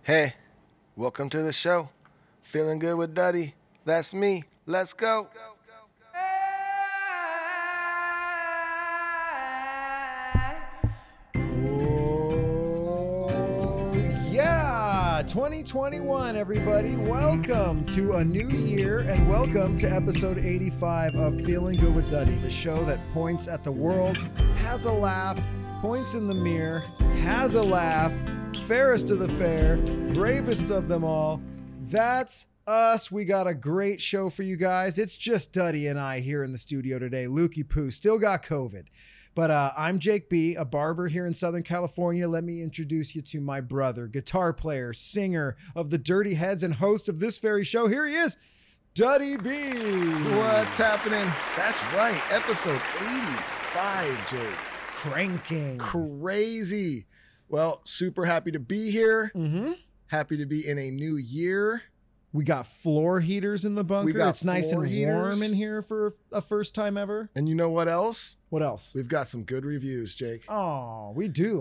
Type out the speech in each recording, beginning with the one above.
Hey, welcome to the show. Feeling good with Duddy. That's me. Let's go. Yeah, 2021, everybody. Welcome to a new year and welcome to episode 85 of Feeling Good with Duddy, the show that points at the world, has a laugh, points in the mirror, has a laugh, fairest of the fair, bravest of them all. That's us. We got a great show for you guys. It's just Duddy and I here in the studio today. Lukey Poo still got COVID. But I'm Jake B., a barber here in Southern California. Let me introduce you to my brother, guitar player, singer of the Dirty Heads, and host of this very show. Here he is, Duddy B. What's happening? That's right. Episode 85, Jake. Cranking. Crazy. Well, super happy to be here. Mm-hmm. Happy to be in a new year. We got floor heaters in the bunker. It's nice and heaters. warm in here for a first time ever. And you know what else? What else? We've got some good reviews, Jake. Oh, we do.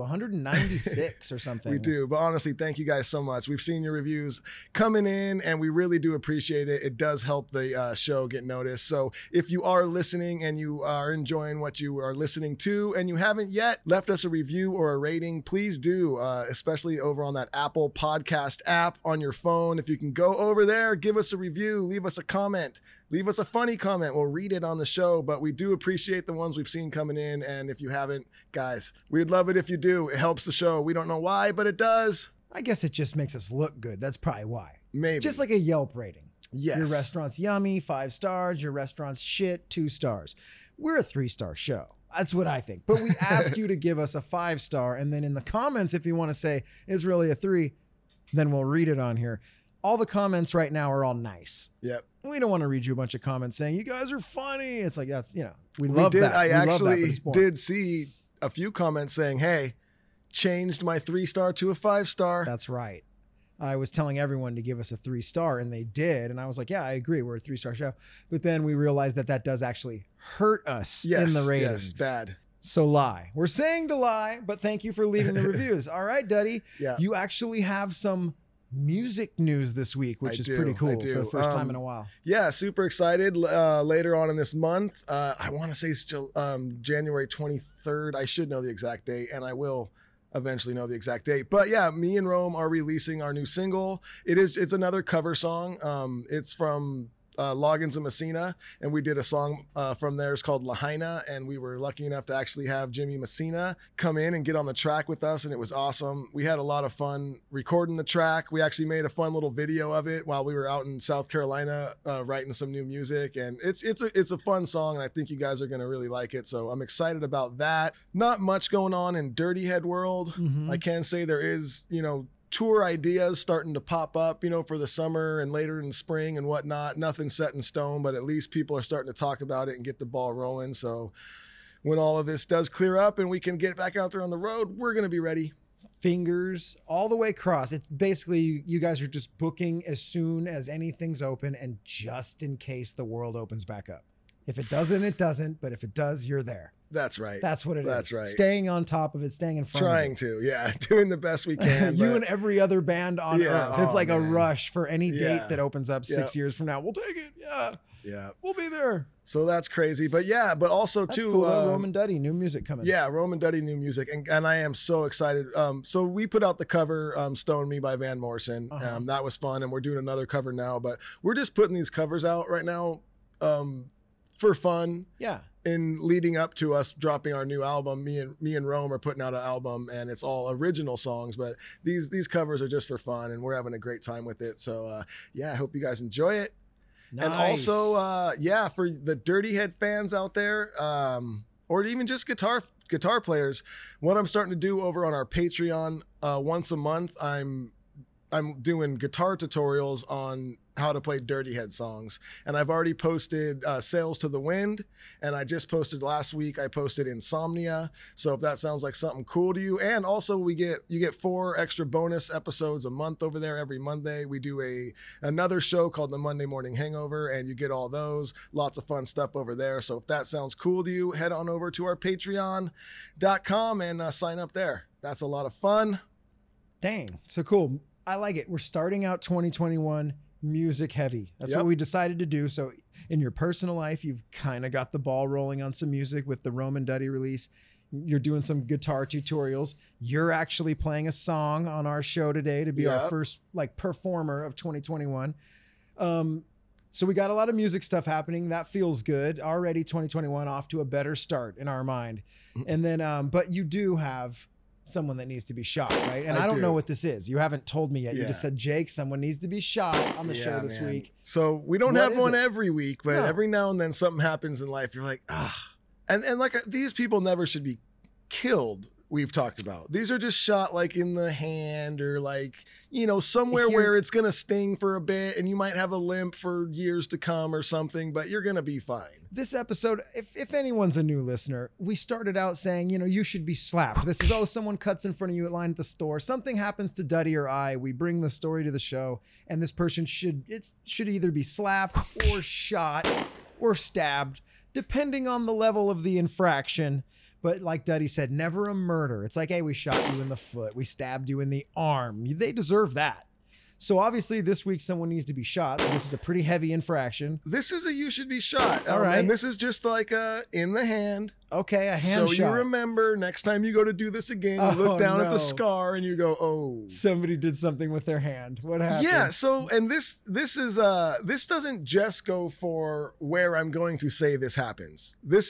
196 or something. We do. But honestly, thank you guys so much. We've seen your reviews coming in and we really do appreciate it. It does help the show get noticed. So if you are listening and you are enjoying what you are listening to and you haven't yet left us a review or a rating, please do, especially over on that Apple Podcast app on your phone. If you can go over there, give us a review, leave us a comment. Leave us a funny comment. We'll read it on the show, but we do appreciate the ones we've seen coming in. And if you haven't, guys, we'd love it if you do. It helps the show. We don't know why, but it does. I guess it just makes us look good. That's probably why. Maybe. Just like a Yelp rating. Yes. Your restaurant's yummy, 5 stars. Your restaurant's shit, 2 stars. We're a 3-star show. That's what I think. But we ask you to give us a 5-star. And then in the comments, if you want to say it's really a 3, then we'll read it on here. All the comments right now are all nice. Yep. We don't want to read you a bunch of comments saying you guys are funny. It's like, that's, we love that. I actually did see a few comments saying, hey, changed my 3-star to a 5-star. That's right. I was telling everyone to give us a 3-star and they did. And I was like, yeah, I agree. We're a 3-star show. But then we realized that does actually hurt us in the ratings. Yes, bad. So lie. We're saying to lie, but thank you for leaving the reviews. All right, Duddy. Yeah. You actually have some music news this week, which is pretty cool for the first time in a while. Yeah, super excited. Later on in this month, I want to say it's still January 23rd. I should know the exact date, and I will eventually know the exact date. But yeah, me and Rome are releasing our new single. It's another cover song. It's from Loggins and Messina, and we did a song from theirs called Lahaina, and we were lucky enough to actually have Jimmy Messina come in and get on the track with us, and it was awesome. We had a lot of fun recording the track. We actually made a fun little video of it while we were out in South Carolina writing some new music, and it's a fun song, and I think you guys are going to really like it, so I'm excited about that. Not much going on in Dirty Head world. Mm-hmm. I can say there is, tour ideas starting to pop up, for the summer and later in spring and whatnot. Nothing set in stone, but at least people are starting to talk about it and get the ball rolling. So when all of this does clear up and we can get back out there on the road, we're going to be ready. Fingers all the way crossed. It's basically you guys are just booking as soon as anything's open and just in case the world opens back up. If it doesn't, it doesn't. But if it does, you're there. That's right. That's what it is. That's right. Staying on top of it, staying in front Trying of it. to, yeah. Doing the best we can. You and every other band on earth. It's like a rush for any date that opens up 6 years from now. We'll take it. Yeah. Yeah. We'll be there. So that's crazy. But yeah, but also that's too. Cool. Rome and Duddy, new music coming. Yeah, Rome and Duddy, new music. And I am so excited. So we put out the cover, Stone Me by Van Morrison. Uh-huh. That was fun. And we're doing another cover now. But we're just putting these covers out right now for fun. Yeah. In leading up to us dropping our new album, me and Rome are putting out an album, and it's all original songs. But these covers are just for fun, and we're having a great time with it. So yeah, I hope you guys enjoy it. Nice. And also, for the Dirty Head fans out there, or even just guitar players, what I'm starting to do over on our Patreon once a month, I'm doing guitar tutorials on how to play Dirty Head songs. And I've already posted Sails to the Wind, and I just posted last week, I posted Insomnia. So if that sounds like something cool to you, and also you get 4 extra bonus episodes a month over there. Every Monday we do another show called the Monday Morning Hangover, and you get all those, lots of fun stuff over there. So if that sounds cool to you, head on over to our patreon.com and sign up there. That's a lot of fun. Dang. So cool. I like it. We're starting out 2021 music heavy. That's Yep. what we decided to do. So in your personal life, you've kind of got the ball rolling on some music with the Rome and Duddy release. You're doing some guitar tutorials. You're actually playing a song on our show today to be our Yep. first like performer of 2021. So we got a lot of music stuff happening. That feels good. Already 2021 off to a better start in our mind. And then, but you do have someone that needs to be shot, right? And I don't do. know what this is. You haven't told me yet. You Yeah. just said, Jake, someone needs to be shot on the show this man. week. So we don't What have is one it? every week, but No. every now and then something happens in life. You're like, and like these people never should be killed. We've talked about these are just shot like in the hand or like, somewhere Here- where it's going to sting for a bit and you might have a limp for years to come or something, but you're going to be fine. This episode, if anyone's a new listener, we started out saying, you should be slapped. This is, someone cuts in front of you at line at the store. Something happens to Duddy or I. We bring the story to the show, and this person should either be slapped or shot or stabbed, depending on the level of the infraction. But like Duddy said, never a murder. It's like, hey, we shot you in the foot. We stabbed you in the arm. They deserve that. So obviously this week someone needs to be shot. So this is a pretty heavy infraction. This is a you should be shot. All right. And this is just like in the hand. Okay, a hand So shot. you remember next time you go to do this again, you Oh, look down at no. the scar and you go, oh. Somebody did something with their hand. What happened? Yeah, so and this is this doesn't just go for where I'm going to say this happens. This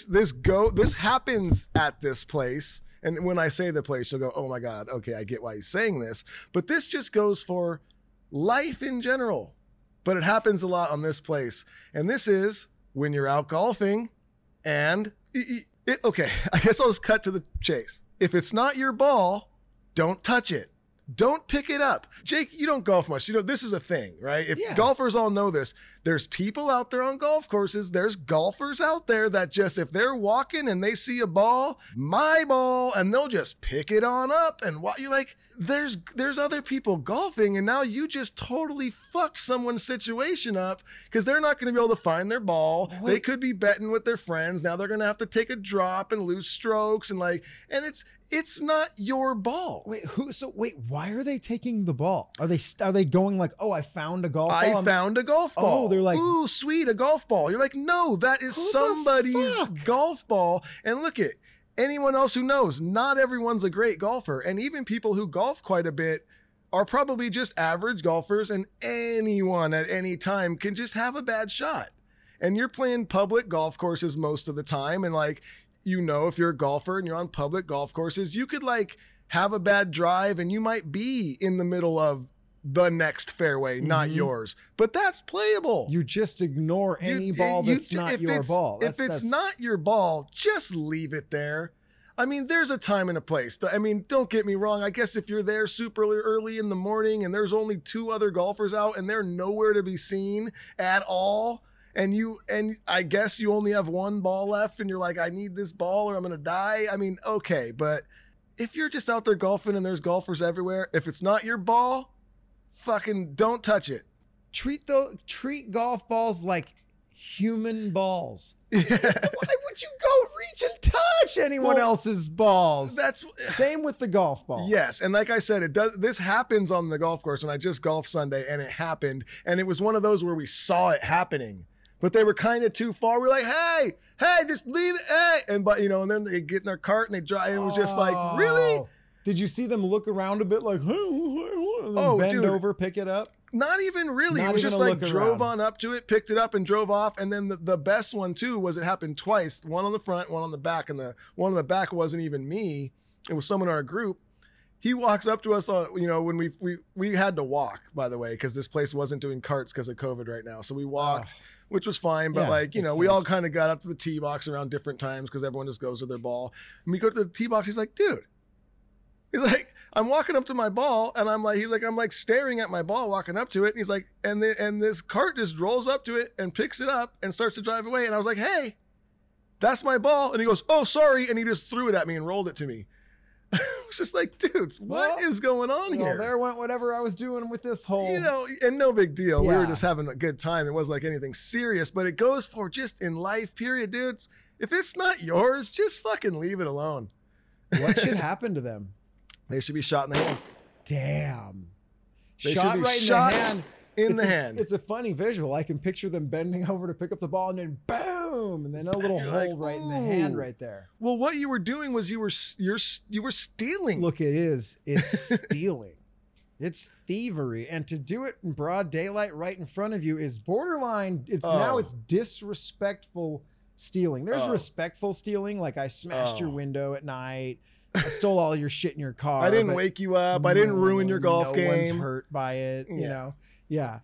happens at this place. And when I say the place, you'll go, oh my God, okay, I get why he's saying this. But this just goes for life in general. But it happens a lot on this place. And this is when you're out golfing and okay, I guess I'll just cut to the chase. If it's not your ball, don't touch it. Don't pick it up. Jake, you don't golf much. This is a thing, right? If Yeah. golfers all know this, there's people out there on golf courses. There's golfers out there that just, if they're walking and they see a ball, my ball, and they'll just pick it on up. And what you're like, there's other people golfing, and now you just totally fucked someone's situation up because they're not going to be able to find their ball. Wait. They could be betting with their friends. Now they're going to have to take a drop and lose strokes and it's not your ball. Wait, why are they taking the ball? Are they going like, oh, I found a golf ball? I found a golf ball. Oh, they're like, ooh, sweet, a golf ball. You're like, no, that is Who the somebody's fuck? golf ball. And look at anyone else who knows, not everyone's a great golfer. And even people who golf quite a bit are probably just average golfers, and anyone at any time can just have a bad shot. And you're playing public golf courses most of the time. And if you're a golfer and you're on public golf courses, you could have a bad drive and you might be in the middle of the next fairway, not yours. But that's playable. you just ignore any ball that's not if your it's- ball. If it's not your ball, just leave it there. I mean, there's a time and a place. I mean, don't get me wrong. I guess if you're there super early in the morning and there's only 2 other golfers out and they're nowhere to be seen at all, and I guess you only have 1 ball left and you're like, I need this ball or I'm going to die. I mean, okay. But if you're just out there golfing and there's golfers everywhere, if it's not your ball, fucking don't touch it. treat golf balls like human balls. Why would you go reach and touch anyone Well, else's balls? That's Same with the golf ball. Yes, and like I said, this happens on the golf course, and I just golfed Sunday, and it happened, and it was one of those where we saw it happening, but they were kind of too far. We're like, hey, just leave it, hey, and then they get in their cart and they drive, and it was just like, really? Did you see them look around a bit like, and then Oh, bend dude. over, pick it up? Not even really. Not It was even just a like look drove around. on up to it, picked it up, and drove off. And then the best one too was it happened twice. One on the front, one on the back, and the one on the back wasn't even me. It was someone in our group. He walks up to us on, when we had to walk, by the way, because this place wasn't doing carts because of COVID right now. So we walked, which was fine. But Yeah, we all makes kind of got up to the tee box around different times because everyone just goes to their ball. And we go to the tee box. He's like, dude. He's like, I'm walking up to my ball and I'm like staring at my ball, walking up to it. And he's like, and this cart just rolls up to it and picks it up and starts to drive away. And I was like, hey, that's my ball. And he goes, oh, sorry. And he just threw it at me and rolled it to me. I was just like, dudes, what is going on here? Well, there went whatever I was doing with this whole. And no big deal. We were Yeah. just having a good time. It wasn't like anything serious, but it goes for just in life, period, dudes. If it's not yours, just fucking leave it alone. What should happen to them? They should be shot in the hand. Damn. They shot should be right shot in the hand. in the hand. It's a funny visual. I can picture them bending over to pick up the ball and then boom, and then a little You're hole like, right in the hand ooh. right there. Well, what you were doing was you were stealing. Look, it is. It's stealing. It's thievery, and to do it in broad daylight right in front of you is borderline. Now it's disrespectful stealing. There's respectful stealing, like I smashed your window at night. I stole all your shit in your car. I didn't wake you up. I didn't ruin your golf game. No one's hurt by it. You know, yeah.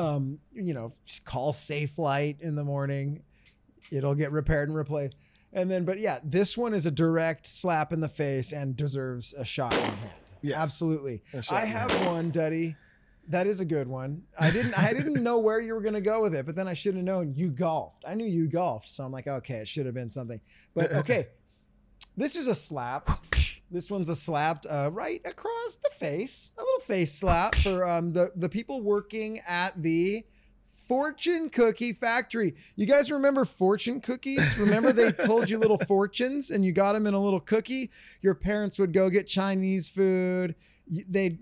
Just call Safelite in the morning. It'll get repaired and replaced. And then, but yeah, this one is a direct slap in the face and deserves a shot in the hand. Yes. Absolutely. I have one, Duddy. That is a good one. I didn't know where you were going to go with it, but then I should have known you golfed. I knew you golfed. So I'm like, okay, it should have been something. But okay, this is a slap. This one's a slapped right across the face. A little face slap for the people working at the Fortune Cookie Factory. You guys remember fortune cookies? Remember they told you little fortunes and you got them in a little cookie? Your parents would go get Chinese food. You'd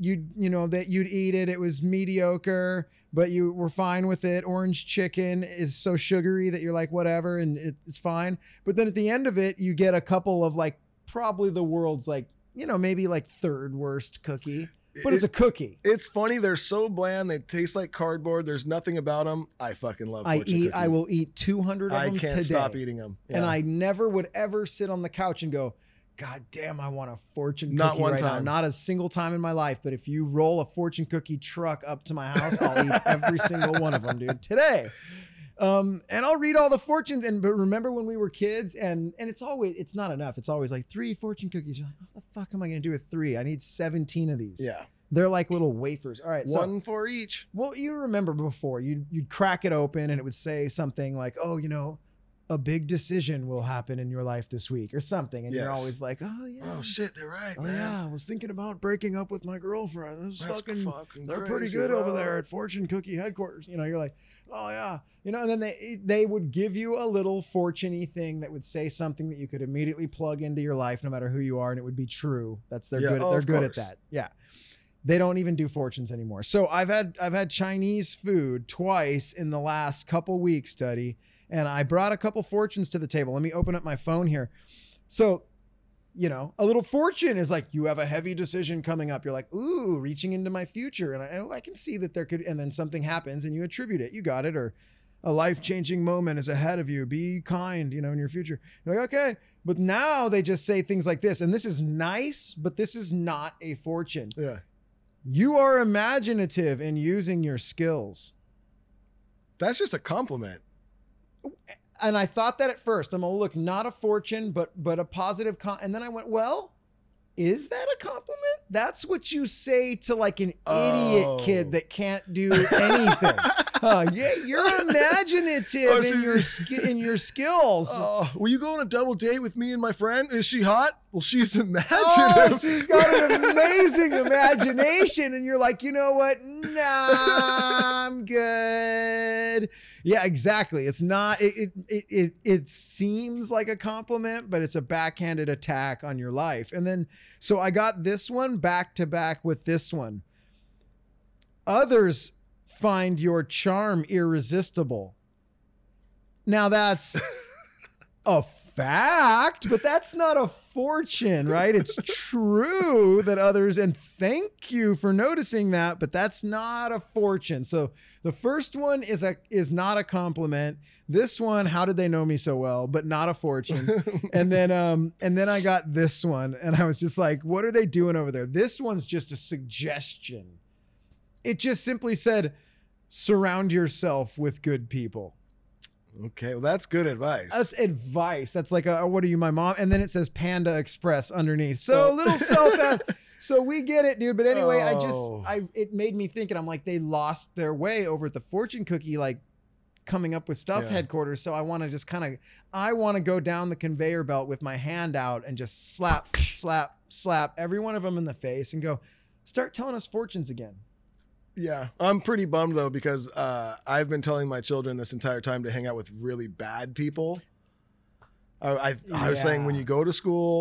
eat it. It was mediocre, but you were fine with it. Orange chicken is so sugary that you're like, whatever, and it's fine. But then at the end of it, you get a couple of like probably the world's like, maybe like third worst cookie. But it's a cookie. It's funny. They're so bland. They taste like cardboard. There's nothing about them. I fucking love fortune cookies. I will eat 200 of them today. I can't stop eating them. Yeah. And I never would ever sit on the couch and go, God damn, I want a fortune cookie Not one right time. now. Not a single time in my life. But if you roll a fortune cookie truck up to my house, I'll eat every single one of them, dude, today. And I'll read all the fortunes. But remember when we were kids and it's not enough. It's always like 3 fortune cookies. You're like, what the fuck am I going to do with 3? I need 17 of these. Yeah. They're like little wafers. All right. One for each. Well, you remember before you'd crack it open and it would say something like, oh, a big decision will happen in your life this week or something. And you're always like, oh yeah. Oh shit, they're right, oh, man. Yeah, I was thinking about breaking up with my girlfriend. This is fucking they're crazy, pretty good bro. over there at Fortune Cookie headquarters. You're like, oh yeah. And then they would give you a little fortune-y thing that would say something that you could immediately plug into your life no matter who you are, and it would be true. They're good at that. Yeah. They don't even do fortunes anymore. So I've had Chinese food twice in the last couple weeks, Duddy, and I brought a couple fortunes to the table. Let me open up my phone here. So, a little fortune is like, you have a heavy decision coming up. You're like, ooh, reaching into my future. And I can see that there could, and then something happens and you attribute it. You got it. Or a life-changing moment is ahead of you. Be kind, in your future. You're like, okay. But now they just say things like this. And this is nice, but this is not a fortune. Yeah. You are imaginative in using your skills. That's just a compliment. And I thought that at first. I'm going to look, not a fortune, but a positive. And then I went, well, is that a compliment? That's what you say to like an idiot kid that can't do anything. Yeah, you're imaginative in your skills. Will you go on a double date with me and my friend? Is she hot? Well, she's imaginative. Oh, she's got an amazing imagination. And you're like, you know what? Nah, I'm good. Yeah, exactly. It's not, it seems like a compliment, but it's a backhanded attack on your life. And then, so I got this one back to back with this one. Others find your charm irresistible. Now that's a fact, but that's not a fortune, right? It's true that others, and thank you for noticing that, but that's not a fortune. So the first one is not a compliment. This one, how did they know me so well, but not a fortune. And then I got this one and I was just like, what are they doing over there? This one's just a suggestion. It just simply said, surround yourself with good people. Okay, well, that's good advice. That's advice. That's like, what are you, my mom? And then it says Panda Express underneath. So a little self. So we get it, dude. But anyway, it made me think, and I'm like, they lost their way over at the fortune cookie, like coming up with stuff headquarters. So I want to just I want to go down the conveyor belt with my hand out and just slap, slap, slap every one of them in the face and go, start telling us fortunes again. Yeah, I'm pretty bummed though, because I've been telling my children this entire time to hang out with really bad people. I was saying, when you go to school,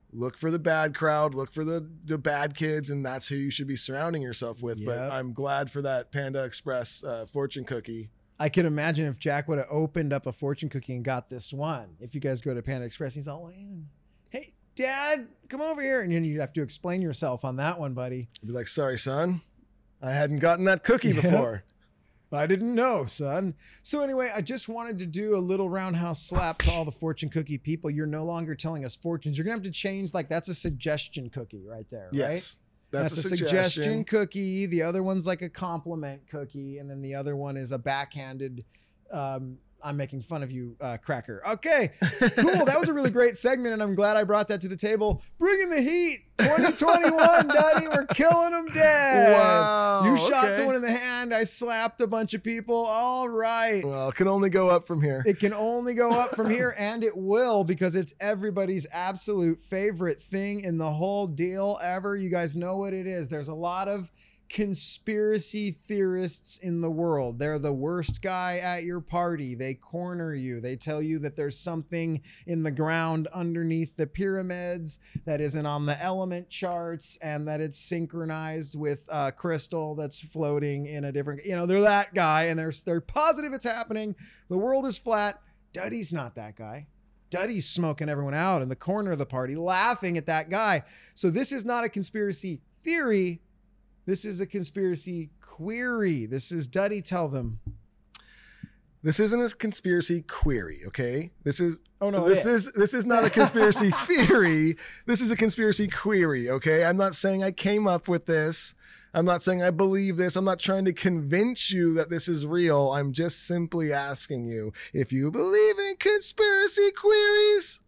look for the bad crowd, look for the bad kids, and that's who you should be surrounding yourself with. But Yep. I'm glad for that Panda Express fortune cookie. I could imagine if Jack would have opened up a fortune cookie and got this one. If you guys go to Panda Express, he's all, hey, Dad, come over here. And you'd have to explain yourself on that one, buddy. I'd be like, sorry, son, I hadn't gotten that cookie Yep. before. I didn't know, son. So anyway, I just wanted to do a little roundhouse slap to all the fortune cookie people. You're no longer telling us fortunes. You're going to have to change, like, that's a suggestion cookie right there, right? Yes. That's a suggestion cookie. The other one's like a compliment cookie. And then the other one is a backhanded, I'm making fun of you, cracker. Okay, cool. That was a really great segment, and I'm glad I brought that to the table. Bringing the heat. 2021, Duddy. We're killing them dead. Wow. You shot okay. someone in the hand. I slapped a bunch of people. All right. Well, it can only go up from here. It can only go up from here, and it will, because it's everybody's absolute favorite thing in the whole deal ever. You guys know what it is. There's a lot of conspiracy theorists in the world. They're the worst guy at your party. They corner you. They tell you that there's something in the ground underneath the pyramids that isn't on the element charts, and that it's synchronized with crystal that's floating in a different, they're that guy, and they're positive it's happening. The world is flat. Duddy's not that guy. Duddy's smoking everyone out in the corner of the party, laughing at that guy. So this is not a conspiracy theory. This is a conspiracy query. This is Duddy. Tell them. This isn't a conspiracy query, okay? This is this is not a conspiracy theory. This is a conspiracy query, okay? I'm not saying I came up with this. I'm not saying I believe this. I'm not trying to convince you that this is real. I'm just simply asking you if you believe in conspiracy queries.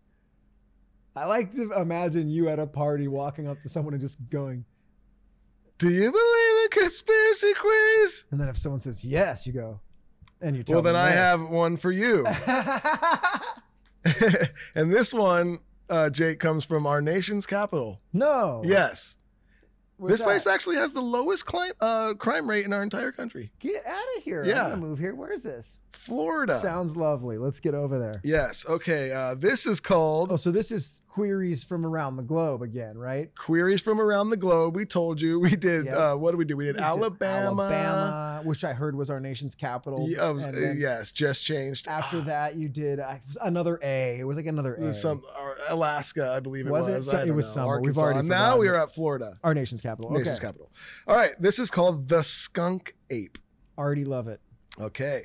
I like to imagine you at a party walking up to someone and just going, do you believe in conspiracy queries? and then if someone says yes, you go, and you tell well, then them I yes. have one for you. And this one, Jake, comes from our nation's capital. No. Yes. Where's This place that? actually has the lowest crime rate in our entire country. Get out of here. Yeah. I'm gonna move here. Where is this? Florida. Sounds lovely. Let's get over there. Yes. Okay. This is called Oh, so this is queries from around the globe again, right? Queries from Around the Globe. We told you. We did. Yep. What did we do? We did Alabama. Alabama, which I heard was our nation's capital. And then Yes. Just changed. after that, you did another A. It was like another A. Alaska, I believe it was. Was it? I don't it was know. somewhere. We've Arkansas. already And now forgotten we it. are at Florida. Our nation's capital. Okay. Nation's capital. All right. This is called the skunk ape. Already love it. Okay.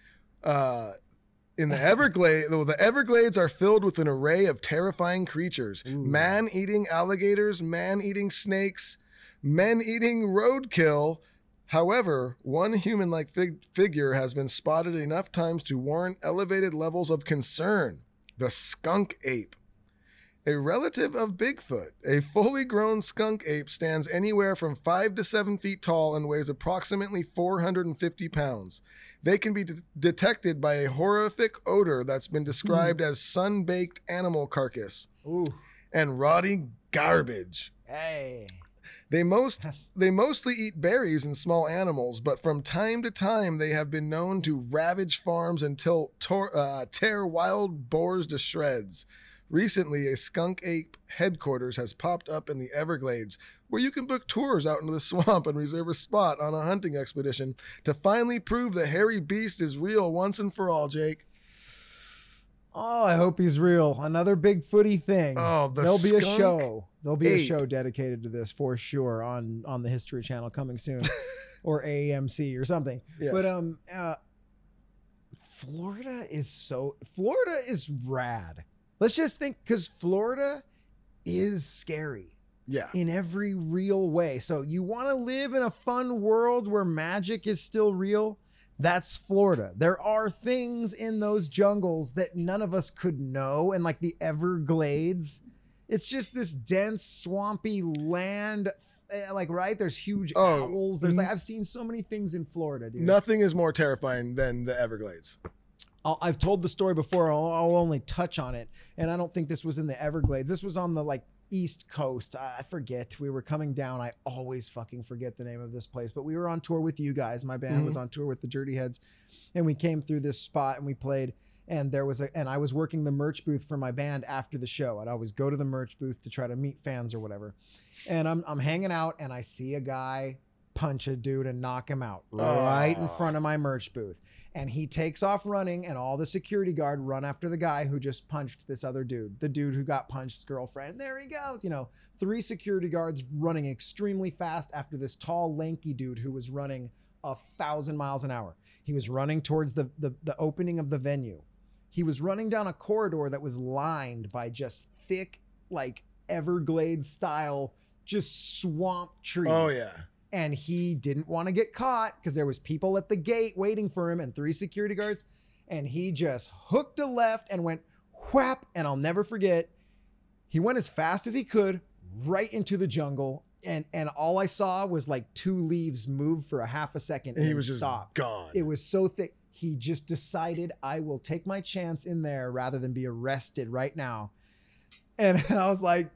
In the the Everglades are filled with an array of terrifying creatures. Ooh. Man-eating alligators, man-eating snakes, men-eating roadkill. However, one human-like figure has been spotted enough times to warrant elevated levels of concern. The skunk ape. A relative of Bigfoot, a fully grown skunk ape stands anywhere from 5 to 7 feet tall and weighs approximately 450 pounds. They can be detected by a horrific odor that's been described as sun-baked animal carcass Ooh. and rotting garbage. Hey. They mostly eat berries and small animals, but from time to time they have been known to ravage farms and tear wild boars to shreds. Recently, a skunk ape headquarters has popped up in the Everglades, where you can book tours out into the swamp and reserve a spot on a hunting expedition to finally prove the hairy beast is real once and for all, Jake. Oh, I hope he's real. Another Bigfooty thing. Oh, There'll be a skunk show. There'll be a ape. show dedicated to this for sure on the History Channel coming soon, or AMC or something. Yes. But Florida is rad. Let's just think, because Florida is scary Yeah. in every real way. So you want to live in a fun world where magic is still real? That's Florida. There are things in those jungles that none of us could know. And like the Everglades, it's just this dense, swampy land. Right? There's huge owls. There's I've seen so many things in Florida, dude. Nothing is more terrifying than the Everglades. I've told the story before. I'll only touch on it. And I don't think this was in the Everglades. This was on the East Coast. I forget. We were coming down. I always fucking forget the name of this place, but we were on tour with you guys. My band was on tour with the Dirty Heads, and we came through this spot and we played. And I was working the merch booth for my band after the show. I'd always go to the merch booth to try to meet fans or whatever. And I'm hanging out and I see a guy punch a dude and knock him out right in front of my merch booth. And he takes off running and all the security guard run after the guy who just punched this other dude, the dude who got punched's girlfriend. There he goes. 3 security guards running extremely fast after this tall, lanky dude who was running 1,000 miles an hour. He was running towards the opening of the venue. He was running down a corridor that was lined by just thick, like Everglades style, just swamp trees. Oh yeah. And he didn't want to get caught because there was people at the gate waiting for him and 3 security guards. And he just hooked a left and went whap. And I'll never forget, he went as fast as he could right into the jungle. And all I saw was like 2 leaves move for a half a second and he was just stop. Gone. It was so thick. He just decided, I will take my chance in there rather than be arrested right now. And I was like,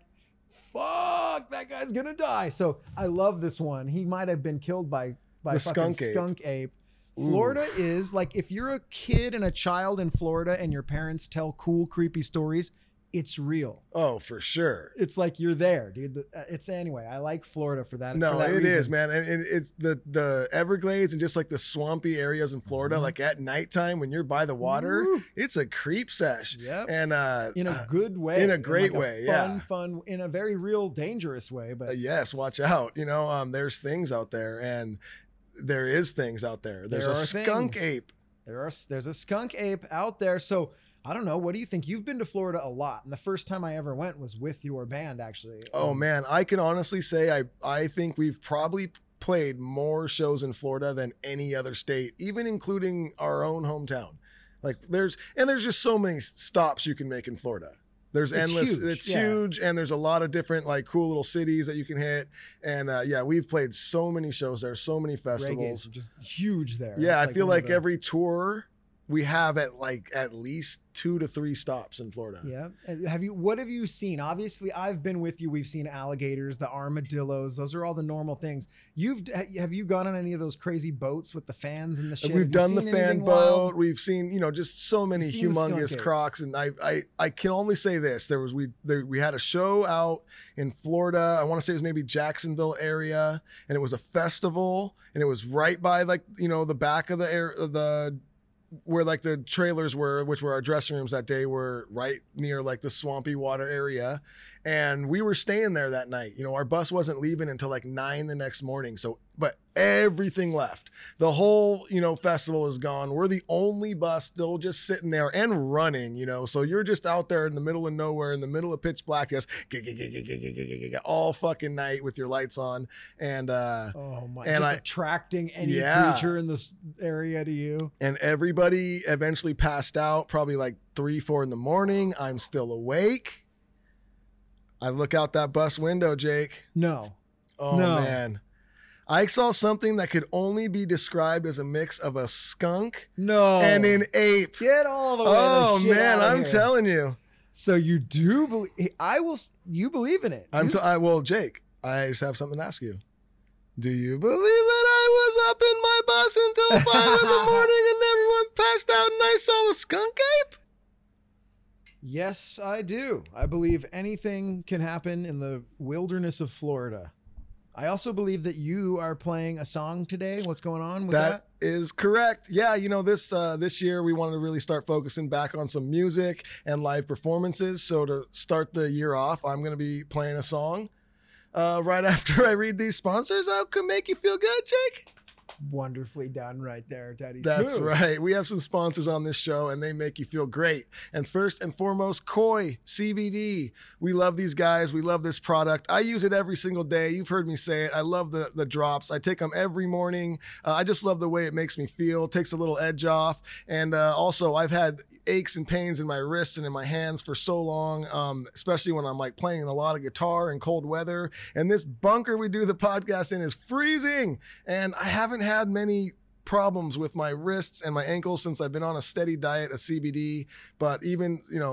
fuck, that guy's gonna die. So I love this one. He might have been killed by The fucking skunk ape. Florida is like, if you're a kid and a child in Florida and your parents tell cool, creepy stories, it's real. Oh, for sure. It's like you're there, dude. Anyway, I like Florida for that. No, for that it reason. is, man. And it's the Everglades and just like the swampy areas in Florida, like at nighttime when you're by the water, it's a creep sesh. Yep. And in a good way. in a great way, fun, in a very real dangerous way. But yes, watch out. There's things out there, and there is things out there. There's a skunk ape. There's a skunk ape out there. So I don't know. What do you think? You've been to Florida a lot. And the first time I ever went was with your band, actually. Oh, man. I can honestly say I think we've probably played more shows in Florida than any other state, even including our own hometown. Like there's just so many stops you can make in Florida. There's endless. Huge. It's huge. And there's a lot of different like cool little cities that you can hit. And we've played so many shows there, so many festivals. Reggae's just huge there. Yeah. I feel like every tour we have at least 2 to 3 stops in Florida. Yeah. What have you seen? Obviously I've been with you. We've seen alligators, the armadillos. Those are all the normal things. Have you gone on any of those crazy boats with the fans and the shit? We've done the fan boat. Wild? We've seen, just so many humongous crocs. And I can only say this. We had a show out in Florida. I want to say it was maybe Jacksonville area, and it was a festival, and it was right by the back of the where like the trailers were, which were our dressing rooms that day, were right near like the swampy water area. And we were staying there that night. Our bus wasn't leaving until like 9 the next morning. But everything left. The whole, festival is gone. We're the only bus still just sitting there and running, so you're just out there in the middle of nowhere, in the middle of pitch black, just all fucking night with your lights on. And, attracting any creature in this area to you. And everybody eventually passed out, probably like 3-4 in the morning. I'm still awake. I look out that bus window, Jake. No. Oh, man. I saw something that could only be described as a mix of a skunk and an ape. Get all the way Oh, man, I'm telling you. So you do believe, you believe in it. Well, Jake, I just have something to ask you. Do you believe that I was up in my bus until 5 in the morning and everyone passed out and I saw the skunk ape? Yes, I do. I believe anything can happen in the wilderness of Florida. I also believe that you are playing a song today. What's going on with that? That is correct. Yeah, this year we wanted to really start focusing back on some music and live performances. So to start the year off, I'm going to be playing a song right after I read these sponsors. How can make you feel good, Jake? Wonderfully done right there, Daddy. That's right. We have some sponsors on this show and they make you feel great. And first and foremost, Koi CBD. We love these guys. We love this product. I use it every single day. You've heard me say it. I love the drops. I take them every morning. I just love the way it makes me feel. It takes a little edge off. And also I've had aches and pains in my wrists and in my hands for so long, especially when I'm like playing a lot of guitar in cold weather. And this bunker we do the podcast in is freezing. And I haven't had many problems with my wrists and my ankles since I've been on a steady diet of CBD. But even,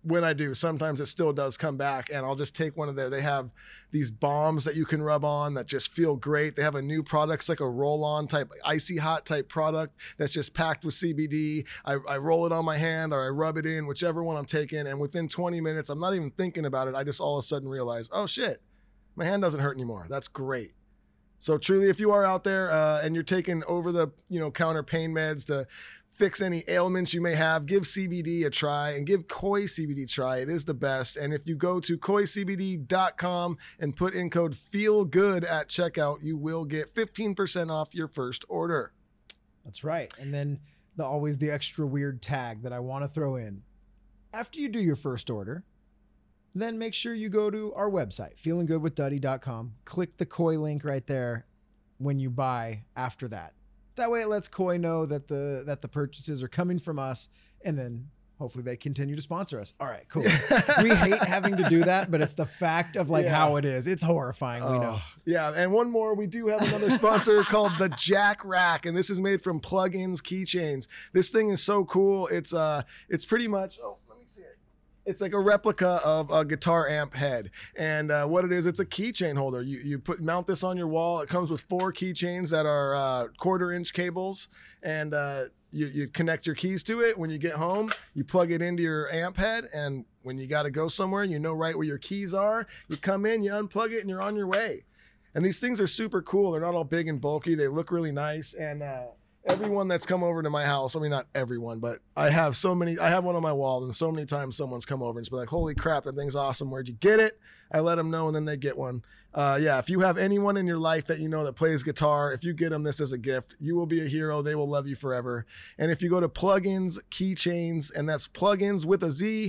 when I do, sometimes it still does come back, and I'll just take one of they have these balms that you can rub on that just feel great. They have a new product, it's like a roll-on type, icy hot type product that's just packed with CBD. I roll it on my hand or I rub it in, whichever one I'm taking, and within 20 minutes, I'm not even thinking about it. I just all of a sudden realize, oh shit, my hand doesn't hurt anymore. That's great. So truly, if you are out there and you're taking over the counter pain meds to fix any ailments you may have, give CBD a try and give Koi CBD a try. It is the best. And if you go to koicbd.com and put in code FEELGOOD at checkout, you will get 15% off your first order. That's right. And then always the extra weird tag that I want to throw in. After you do your first order, then make sure you go to our website, feelinggoodwithduddy.com. Click the Koi link right there when you buy after that. That way it lets Koi know that the purchases are coming from us, and then hopefully they continue to sponsor us. All right, cool. We hate having to do that, but it's the fact of how it is. It's horrifying, we know. Yeah, and one more, we do have another sponsor called the Jack Rack, and this is made from plugins keychains. This thing is so cool. It's pretty much, let me see it. It's like a replica of a guitar amp head. And what it is, it's a keychain holder. You mount this on your wall. It comes with 4 keychains that are 1/4-inch cables. And you connect your keys to it. When you get home, you plug it into your amp head. And when you got to go somewhere, you know right where your keys are. You come in, you unplug it, and you're on your way. And these things are super cool. They're not all big and bulky. They look really nice. And everyone that's come over to my house, I mean, not everyone, but I have one on my wall, and so many times someone's come over and been like, holy crap, that thing's awesome. Where'd you get it? I let them know, and then they get one. If you have anyone in your life that you know that plays guitar, if you get them this as a gift, you will be a hero. They will love you forever. And if you go to Plugins Keychains, and that's plugins with a Z,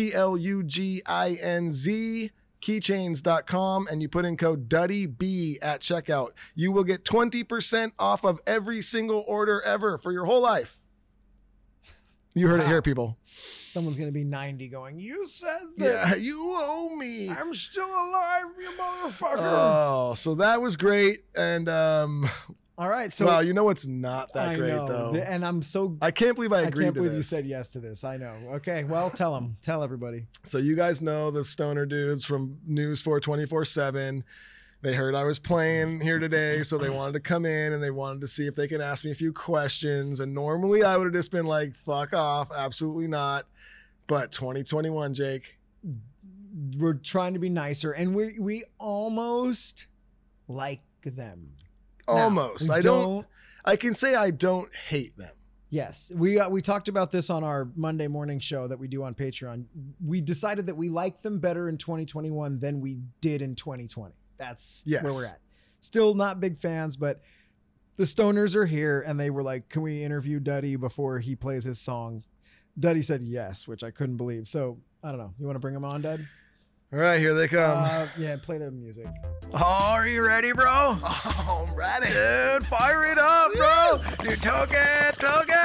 PLUGINZ, keychains.com, and you put in code DuddyB at checkout, you will get 20% off of every single order ever for your whole life. You heard it here, people. Someone's going to be 90 going, you said that. Yeah, you owe me. I'm still alive, you motherfucker. Oh, so that was great. And all right, so wow, it's not that great though. And I can't believe I agreed to this. I can't believe you said yes to this. I know. Okay, well, tell everybody. So you guys know the stoner dudes from News 4 24/7. They heard I was playing here today, so they wanted to come in and they wanted to see if they could ask me a few questions. And normally I would have just been like, fuck off, absolutely not. But 2021, Jake, we're trying to be nicer, and we almost like them. Almost. I can say I don't hate them. Yes. We talked about this on our Monday morning show that we do on Patreon. We decided that we like them better in 2021 than we did in 2020. That's where we're at. Still not big fans, but the stoners are here, and they were like, can we interview Duddy before he plays his song? Duddy said yes, which I couldn't believe. So I don't know. You want to bring them on, Dud? All right, here they come. Yeah, play the music. Oh, are you ready, bro? Oh, I'm ready. Dude, fire it up, bro. Dude, took it.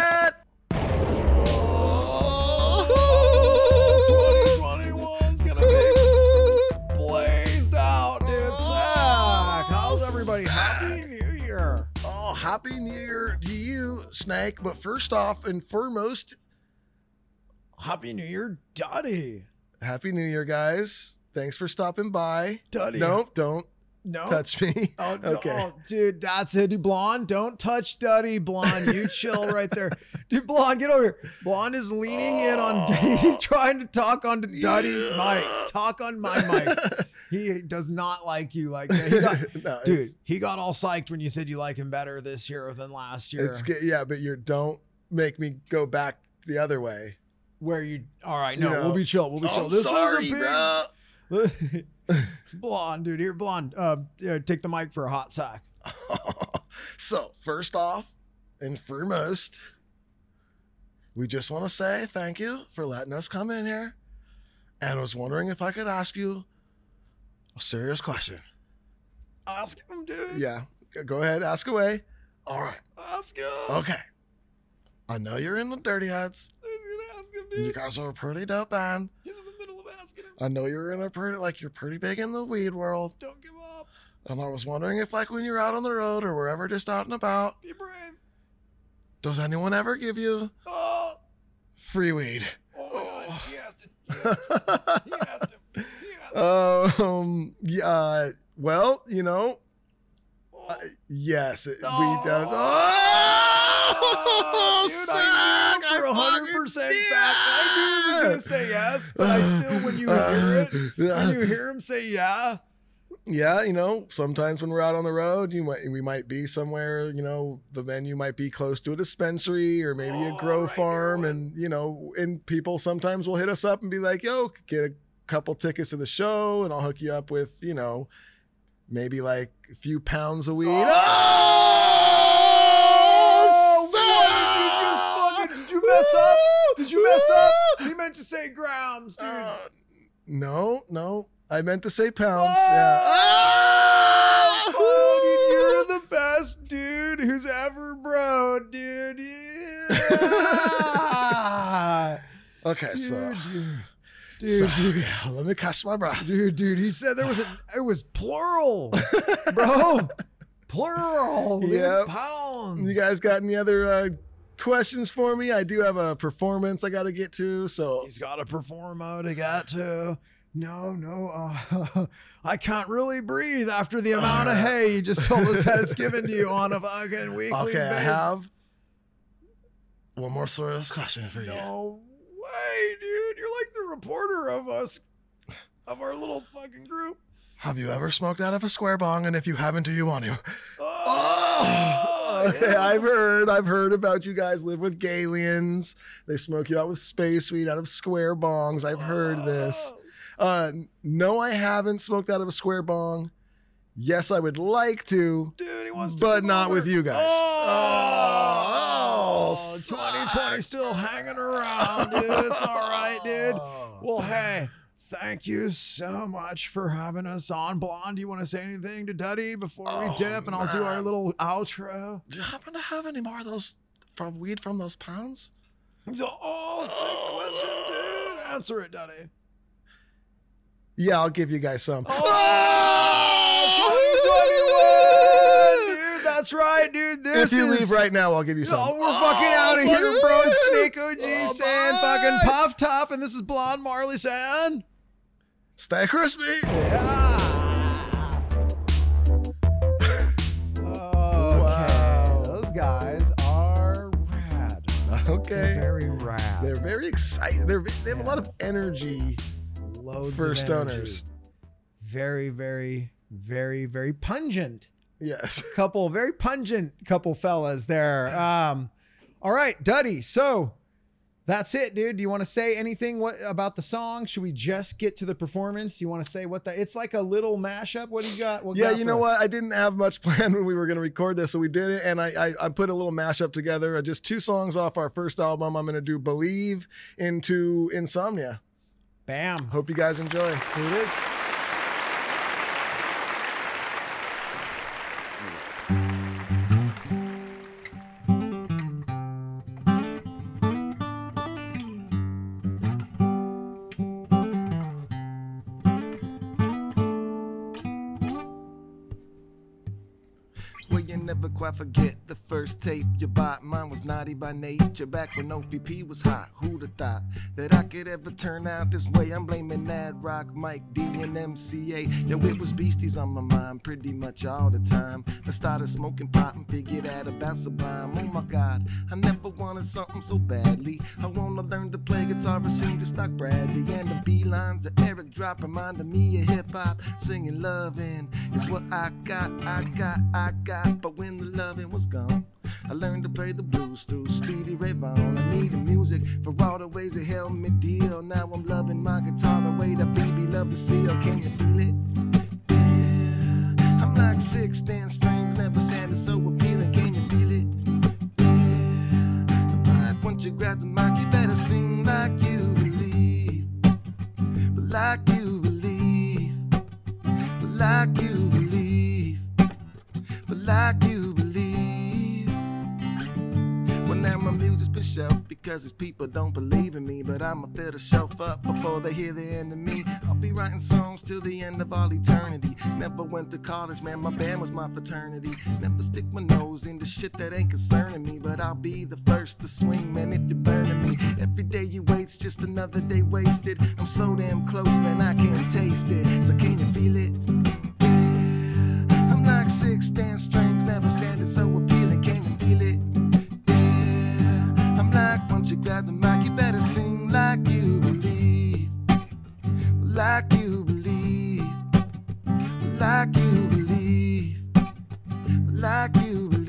2021's gonna be blazed out, dude. Sack. How's everybody? Happy New Year. Oh, Happy New Year to you, Snake. But first off and foremost, Happy New Year, Duddy. Happy New Year, guys. Thanks for stopping by. Duddy. No, don't touch me. Oh, okay. Oh, dude, that's it. Dude, Blonde, don't touch Duddy. Blonde, you chill right there. Dude, Blonde, get over here. Blonde is leaning in on Duddy. He's trying to talk on Duddy's mic. Talk on my mic. He does not like you like that. He got all psyched when you said you like him better this year than last year. But don't make me go back the other way. All right, we'll be chill. I'm sorry, bro. Blonde, dude. Here, Blonde. Take the mic for a hot sack. So, first off and foremost, we just want to say thank you for letting us come in here. And I was wondering if I could ask you a serious question. Ask him, dude. Yeah, go ahead. Ask away. All right. Ask him. Okay. I know you're in the Dirty Heads. Dude. You guys are a pretty dope band. He's in the middle of asking him. I know you're in you're pretty big in the weed world. Don't give up. And I was wondering if when you're out on the road or wherever, just out and about, Be brave. Does anyone ever give you free weed? Oh my God. He asked him. Yeah. Well, you know, yes, we does. Oh, dude, I knew for 100% fact. I knew he was gonna say yes, but I still, when you hear him say yeah. Yeah, you know, sometimes when we're out on the road, we might be somewhere, you know, the venue might be close to a dispensary or maybe a grow farm. And, you know, and people sometimes will hit us up and be like, yo, get a couple tickets to the show and I'll hook you up with, you know, maybe like a few pounds of weed. Did you mess up? Did you mess up? He meant to say grams, dude. No. I meant to say pounds. Oh, dude, you're the best dude who's ever broed, dude. Yeah. Okay, Dude, yeah, let me catch my breath. Dude, he said it was plural, bro. Plural. Yeah. Pounds. You guys got any other questions for me? I do have a performance I got to get to, so he's got to perform out to get to. No, I can't really breathe after the amount of hay you just told us that it's given to you on a fucking weekly okay, basis. I have one more serious question for you. No way, dude. You're like the reporter of our little fucking group. Have you ever smoked out of a square bong? And if you haven't, do you want to? Yeah. I've heard about you guys live with Galians. They smoke you out with space weed out of square bongs. I've heard this. No, I haven't smoked out of a square bong. Yes, I would like to, dude, he wants to, but not with you guys. 2020 still hanging around, dude. It's all right, dude. Well, hey, thank you so much for having us on. Blonde, do you want to say anything to Duddy before we dip? And I'll do our little outro. Do you happen to have any more of those weed from those pounds? Sick question, dude. Answer it, Duddy. Yeah, I'll give you guys some. 2021, dude. That's right, dude. If you leave right now, I'll give you some. Oh, we're fucking out of here, bro. It's Snake OG saying fucking Puff Top, and this is Blonde Marley saying, stay crispy. Yeah. Okay. Those guys are rad. Okay. They're very rad. They're very excited. They have a lot of energy. Loads for of stoners. Very, very, very, very pungent. Yes. Very pungent couple fellas there. All right, Duddy. So that's it, dude. Do you want to say anything about the song? Should we just get to the performance? You want to say it's like a little mashup? What do you got? You know what? I didn't have much planned when we were going to record this, so we did it. And I put a little mashup together. Just 2 songs off our first album. I'm going to do Believe into Insomnia. Bam. Hope you guys enjoy. Here it is. Never quite forget the first tape you bought. Mine was naughty by nature. Back when OPP was hot. Who'd have thought that I could ever turn out this way? I'm blaming Ad Rock, Mike D, and MCA. Yo, it was beasties on my mind pretty much all the time. I started smoking pot and figured out about Sublime. Oh my God, I never wanted something so badly. I wanna learn to play guitar and sing just like Bradley. And the B-lines that Eric dropped reminded me of hip-hop. Singing loving is what I got. But when the loving was gone, I learned to play the blues through Stevie Ray Vaughan. I needed music for all the ways it held me deal. Now I'm loving my guitar the way that baby loved the seal. Can you feel it? Yeah, I'm like 16 strings, never sounded so appealing. Can you feel it? Yeah, I'm like once you grab the mic, you better sing like you believe, but like you believe, but like you believe. But like you believe. When now my music's been shelved because these people don't believe in me. But I'ma fill the shelf up before they hear the end of me. I'll be writing songs till the end of all eternity. Never went to college, man, my band was my fraternity. Never stick my nose into shit that ain't concerning me. But I'll be the first to swing, man, if you're burning me. Every day you wait's just another day wasted. I'm so damn close, man, I can't taste it. So can you feel it? Yeah, I'm like 6 dance strings, never sounded so appealing. Can you feel it? Yeah, I'm like, once you grab the mic, you better sing like you believe. Like you believe. Like you believe. Like you believe.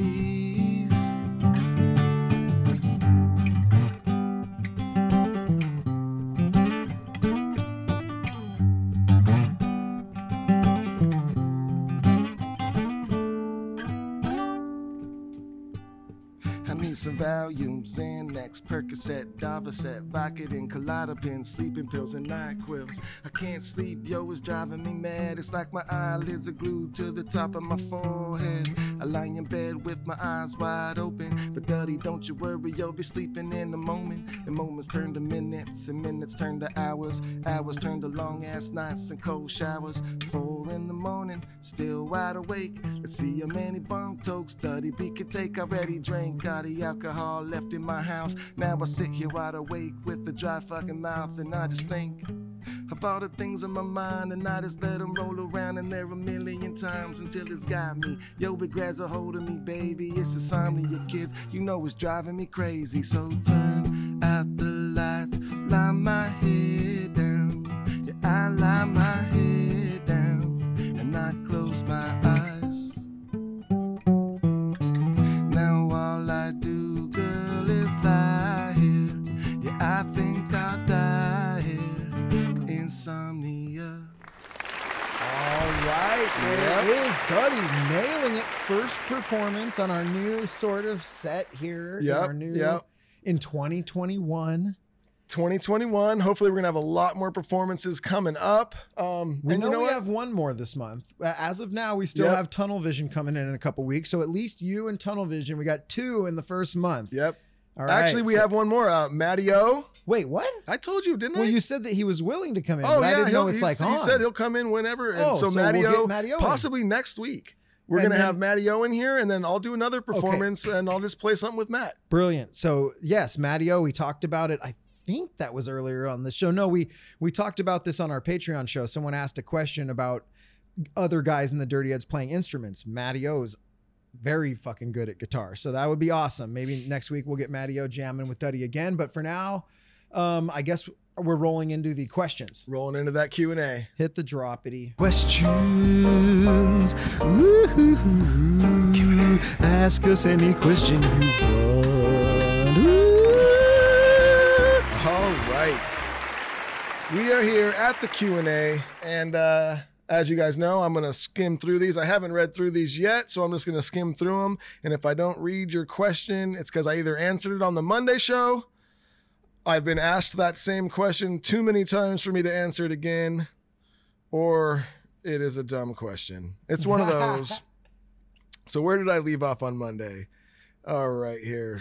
Some Valium, Xanax, Percocet, Darvocet, Vicodin, Klonopin, sleeping pills, and NyQuil. I can't sleep, yo, it's driving me mad. It's like my eyelids are glued to the top of my forehead. I lie in bed with my eyes wide open, but Duddy, don't you worry, you'll be sleeping in a moment. And moments turn to minutes, and minutes turn to hours. Hours turn to long-ass nights and cold showers. 4 in the morning, still wide awake. Let's see how many bunk tokes Duddy B can take. Already drank all the alcohol left in my house. Now I sit here wide awake with a dry fucking mouth, and I just think of all the things on my mind, and I just let them roll around in there a million times until it's got me. Yo, it grabs a hold of me, baby. It's insomnia, kids. You know it's driving me crazy. So turn out the lights, lie my head down. Yeah, I lie my head down, and I close my eyes. Now all I do, girl, is lie here. Yeah, I think I'll die here. Insomnia. All right, there is Duddy nailing it. First performance on our new sort of set here. In 2021. 2021. Hopefully, we're gonna have a lot more performances coming up. We have one more this month. As of now, we still have Tunnel Vision coming in a couple weeks. So at least you and Tunnel Vision, we got 2 in the first month. Yep. All right, actually, we have one more. Matty O. Wait, what? I told you, didn't I? Well, you said that he was willing to come in. Oh, but yeah. I didn't know it's like on. He said he'll come in whenever. And so Matty O, possibly next week. We're going to have Matty O in here, and then I'll do another performance, and I'll just play something with Matt. Brilliant. So, yes, Matty O, we talked about it. I think that was earlier on the show. No, we talked about this on our Patreon show. Someone asked a question about other guys in the Dirty Heads playing instruments. Matty O's very fucking good at guitar. So that would be awesome. Maybe next week we'll get Matty O jamming with Duddy again. But for now, I guess we're rolling into the questions. Rolling into that Q&A. Hit the droppity. Questions. Woo-hoo-hoo. Q&A. Ask us any question you want. All right. We are here at the Q&A, and as you guys know, I'm going to skim through these. I haven't read through these yet, so I'm just going to skim through them. And if I don't read your question, it's because I either answered it on the Monday show, I've been asked that same question too many times for me to answer it again, or it is a dumb question. It's one of those. So where did I leave off on Monday? All right, here.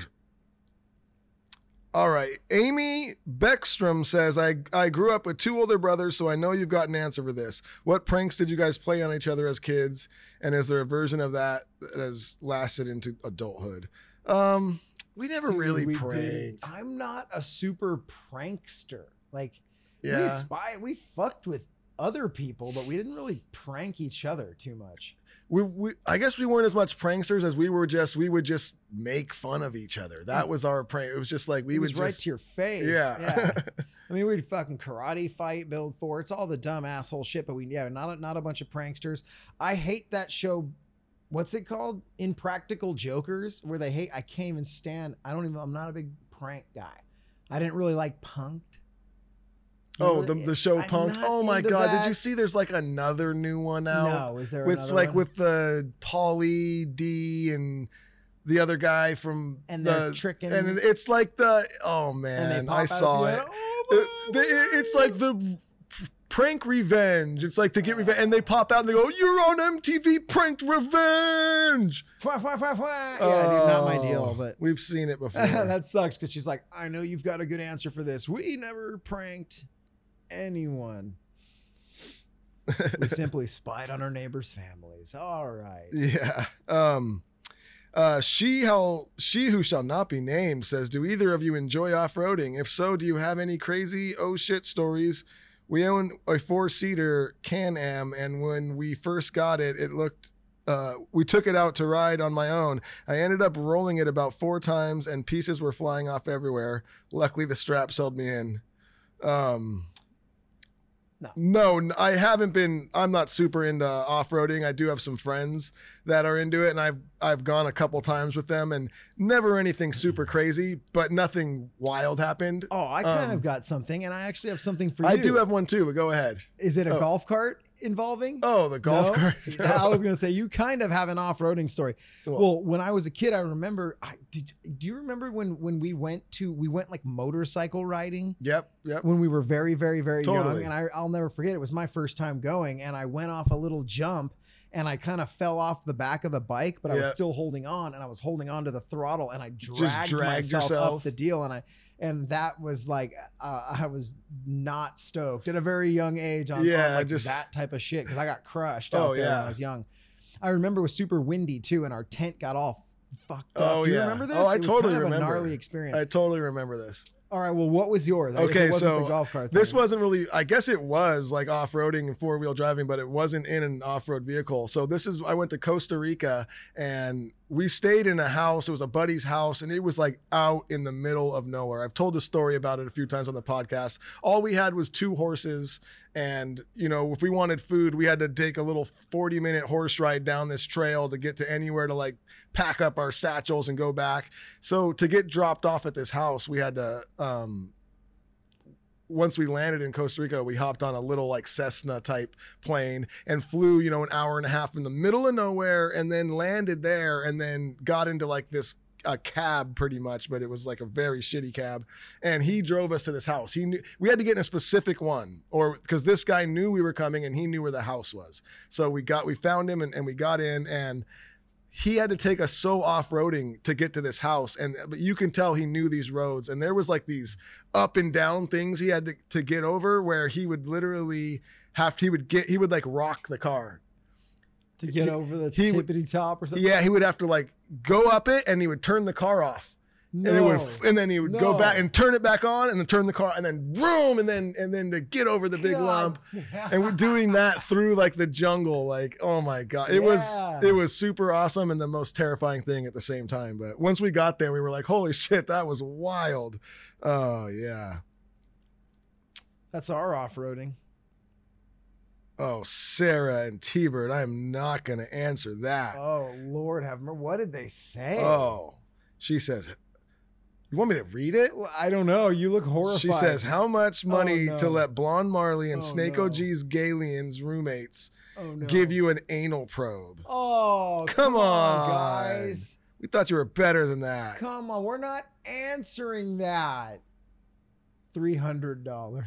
All right. Amy Beckstrom says, I grew up with 2 older brothers, so I know you've got an answer for this. What pranks did you guys play on each other as kids? And is there a version of that has lasted into adulthood? We never really pranked. I'm not a super prankster. Like, yeah. we fucked with other people, but we didn't really prank each other too much. I guess we weren't as much pranksters as we would just make fun of each other. That was our prank. It was just like right to your face. Yeah. I mean, we'd fucking karate fight, build forts, all the dumb asshole shit. But not a bunch of pranksters. I hate that show. What's it called? Impractical Jokers, where I can't even stand. I'm not a big prank guy. I didn't really like Punked. Oh, the show Punked. Oh my God. Did you see there's like another new one out? No, is there another one? With the Pauly D and the other guy from they're tricking. And it's like oh man, I saw it. It's like the prank revenge. It's like to get revenge, and they pop out and they go, "You're on MTV Pranked Revenge." Yeah, dude, not my deal, but we've seen it before. that sucks because she's like, I know you've got a good answer for this. We never pranked anyone. We simply spied on our neighbors' families. All right. Yeah. She who shall not be named says, "Do either of you enjoy off-roading? If so, do you have any crazy oh shit stories? We own a 4-seater Can-Am, and when we first got it, we took it out to ride on my own. I ended up rolling it about 4 times, and pieces were flying off everywhere. Luckily, the straps held me in." No, I haven't been. I'm not super into off-roading. I do have some friends that are into it, and I've gone a couple times with them, and never anything super crazy, but nothing wild happened. Oh, I kind of got something, and I actually have something for you. I do have one too, but go ahead. Is it a golf cart involving? Oh, the golf cart. No. I was going to say, you kind of have an off-roading story. Well, when I was a kid, I remember, do you remember when we went like motorcycle riding? Yep. When we were very, very, very Totally. young. And I'll never forget, it was my first time going, and I went off a little jump, and I kind of fell off the back of the bike, but I was still holding on, and I was holding on to the throttle, and I dragged myself up the deal, and that was like, I was not stoked at a very young age on that type of shit, because I got crushed out there when I was young. I remember it was super windy too, and our tent got all fucked up. Do you remember this? I totally remember. A gnarly experience. I totally remember this. All right, well, what was yours? Okay, so the golf cart this wasn't really, I guess it was like off-roading and 4-wheel driving, but it wasn't in an off-road vehicle. So I went to Costa Rica, and we stayed in a house. It was a buddy's house, and it was like out in the middle of nowhere. I've told the story about it a few times on the podcast. All we had was 2 horses, and if we wanted food, we had to take a little 40-minute horse ride down this trail to get to anywhere to like pack up our satchels and go back. So to get dropped off at this house, we had to once we landed in Costa Rica, we hopped on a little like Cessna type plane and flew, an hour and a half in the middle of nowhere, and then landed there, and then got into like a cab pretty much, but it was like a very shitty cab, and he drove us to this house. He knew we had to get in a specific one, or because this guy knew we were coming, and he knew where the house was. So we found him, and we got in, and he had to take us so off-roading to get to this house, but you can tell he knew these roads, and there was like these up and down things he had to get over, where he would literally he would like rock the car to get over the tippity top or something. Yeah, he would have to like go up it, and he would turn the car off. And then he would go back and turn it back on, and then turn the car, and then vroom, and then to get over the big lump. And we're doing that through like the jungle. Like, oh my God. It was super awesome and the most terrifying thing at the same time. But once we got there, we were like, holy shit, that was wild. Oh yeah. That's our off-roading. Oh, Sarah and T-Bird, I am not going to answer that. Oh, Lord have mercy. What did they say? Oh, she says, you want me to read it? Well, I don't know. You look horrified. She says, how much money to let Blonde Marley and Snake OG's Galians roommates give you an anal probe? Oh, come on, guys. We thought you were better than that. Come on. We're not answering that. $300.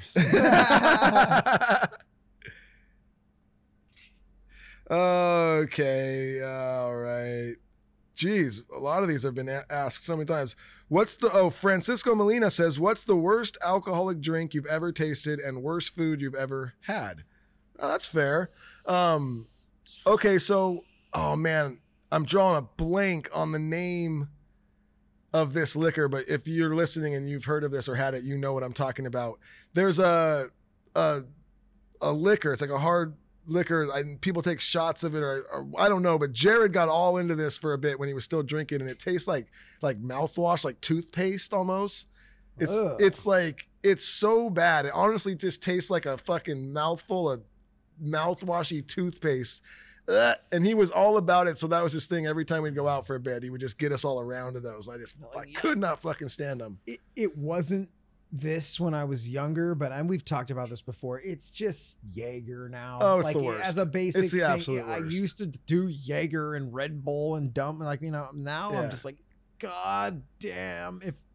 Okay. All right. Geez, a lot of these have been asked so many times. Francisco Molina says, what's the worst alcoholic drink you've ever tasted and worst food you've ever had? Oh, that's fair. Okay, so, oh man, I'm drawing a blank on the name of this liquor, but if you're listening and you've heard of this or had it, you know what I'm talking about. There's a liquor. It's like a hard liquor, and people take shots of it, or I don't know, but Jared got all into this for a bit when he was still drinking, and it tastes like mouthwash, like toothpaste almost. It's like, it's so bad. It honestly just tastes like a fucking mouthful of mouthwashy toothpaste. And he was all about it, so that was his thing. Every time we'd go out for a bit, he would just get us all around to those. I could not fucking stand them. It wasn't this when I was younger, but we've talked about this before. It's just Jaeger now. Oh, it's the worst. As a basic it's the thing, absolute worst. I used to do Jaeger and Red Bull and dump, now I'm just like, God damn,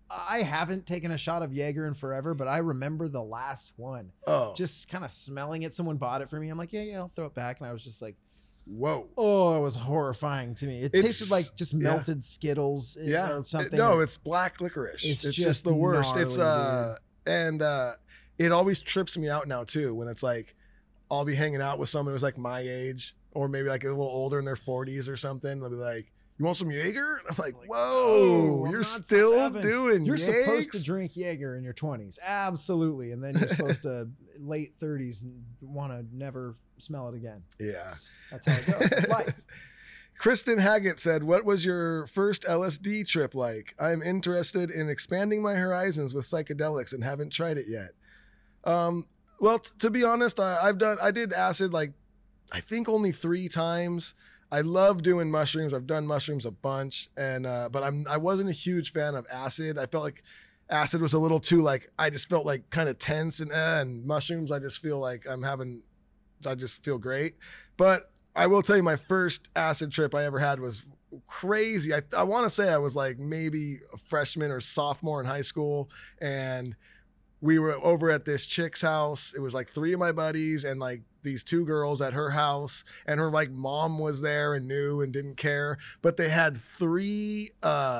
I haven't taken a shot of Jaeger in forever, but I remember the last one. Oh, Just kind of smelling it. Someone bought it for me. I'm like, yeah, I'll throw it back. And I was just like, whoa. oh, it was horrifying to me. It tasted like just melted Skittles or something. No, it's black licorice. It's just the worst. Gnarly, It's and it always trips me out now too when it's like I'll be hanging out with someone who's like my age or maybe like a little older in their 40s or something. They'll be like, "You want some Jaeger?" And I'm like, "Whoa, I'm you're not still 7. doing You're Jaegs? supposed to drink Jaeger in your 20s. Absolutely. And then you're supposed to late 30s and want to never smell it again. Yeah. That's how it goes. It's life. Kristen Haggett said, "What was your first LSD trip like? I'm interested in expanding my horizons with psychedelics and haven't tried it yet." Well, to be honest, I did acid like I think only 3 times. I love doing mushrooms. I've done mushrooms a bunch, and but I wasn't a huge fan of acid. I felt like acid was a little too like I just felt like kind of tense, and mushrooms I just feel like I just feel great. But I will tell you, my first acid trip I ever had was crazy. I want to say I was like maybe a freshman or sophomore in high school, and we were over at this chick's house. It was like 3 of my buddies and like these 2 girls at her house, and her like mom was there and knew and didn't care. But they had 3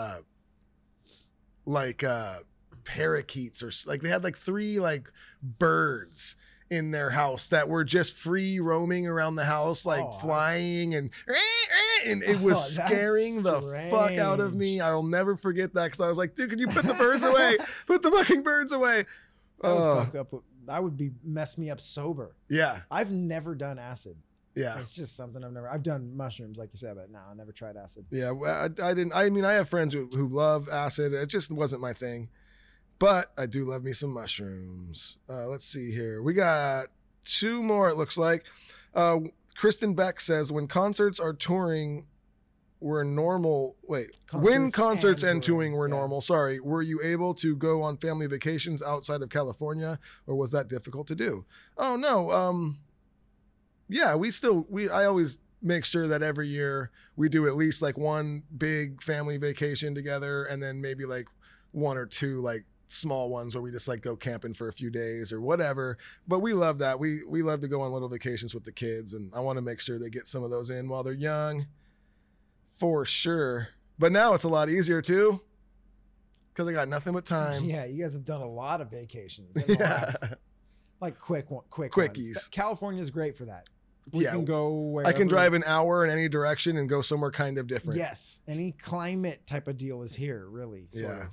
parakeets, or like they had like 3 like birds in their house that were just free roaming around the house, like flying and it was scaring the fuck out of me. I'll never forget that because I was like, dude, can you put the birds away? Put the fucking birds away. That would mess me up sober. Yeah. I've never done acid. Yeah. It's just something I've done mushrooms, like you said, but no, I never tried acid. Yeah. Well, I didn't, I mean, I have friends who love acid. It just wasn't my thing, but I do love me some mushrooms. Let's see here. We got 2 more, it looks like. Kristen Beck says, when concerts are touring were normal. When concerts and touring were normal, sorry, were you able to go on family vacations outside of California, or was that difficult to do? Oh, no. Yeah, I always make sure that every year we do at least like one big family vacation together, and then maybe like 1 or 2 like small ones where we just like go camping for a few days or whatever. But we love that. We love to go on little vacations with the kids, and I want to make sure they get some of those in while they're young, for sure. But now it's a lot easier too, because I got nothing but time. Yeah, you guys have done a lot of vacations. Like quickies. Ones. California's great for that. We can go wherever. I can drive an hour in any direction and go somewhere kind of different. Yes, any climate type of deal is here, really. Sort of.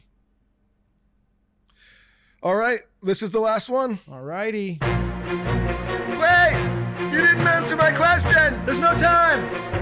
All right, this is the last one. All righty. Wait, you didn't answer my question. There's no time.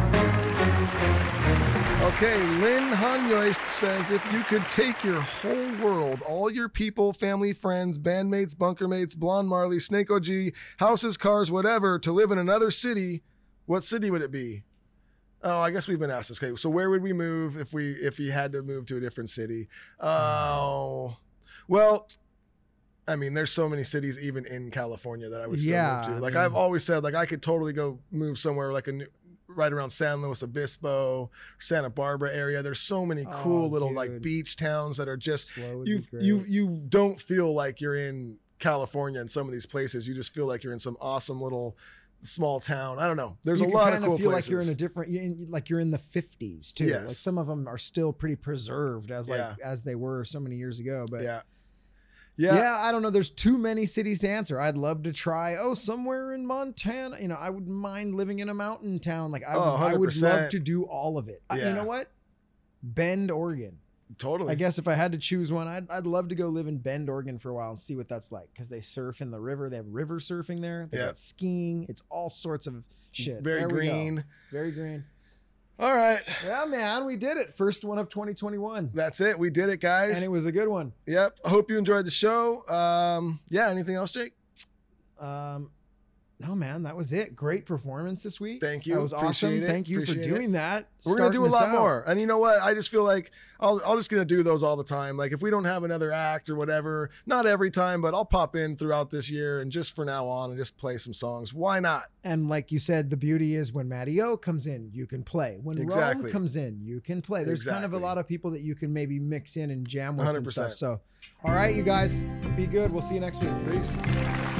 Okay, Lynn Hanyoist says, if you could take your whole world, all your people, family, friends, bandmates, bunkermates, Blonde Marley, Snake OG, houses, cars, whatever, to live in another city, what city would it be? Oh, I guess we've been asked this. Okay, so where would we move if we had to move to a different city? Oh, well, I mean, there's so many cities even in California that I would still move to. Like I've always said, like I could totally go move somewhere like right around San Luis Obispo, Santa Barbara area. There's so many cool little like beach towns that are just you don't feel like you're in California in some of these places. You just feel like you're in some awesome little small town. I don't know. There's a lot of cool feel places. Like you're in a different, like you're in the 50s too. Yes. Like some of them are still pretty preserved as they were so many years ago. But yeah, I don't know. There's too many cities to answer. I'd love to try, somewhere in Montana. You know, I wouldn't mind living in a mountain town. Like I would love to do all of it. You know what? Bend, Oregon. Totally. I guess if I had to choose one, I'd love to go live in Bend, Oregon for a while and see what that's like. Because they surf in the river. They have river surfing there. They got skiing. It's all sorts of shit. Very green. Very green. All right. Yeah, man, we did it. First one of 2021. That's it. We did it, guys. And it was a good one. Yep. I hope you enjoyed the show. Anything else, Jake? No, man, that was it. Great performance this week. Thank you. That was awesome. Appreciate it. Thank you for Appreciate doing that. We're going to do a Starting lot us out. more. And you know what? I just feel like I'll just going to do those all the time. Like if we don't have another act or whatever, not every time, but I'll pop in throughout this year and just for now on and just play some songs. Why not? And like you said, the beauty is when Matty O comes in, you can play. When Exactly. Rome comes in, you can play. There's kind of a Exactly. lot of people that you can maybe mix in and jam with and 100%. stuff. So, all right, you guys, be good. We'll see you next week. Peace.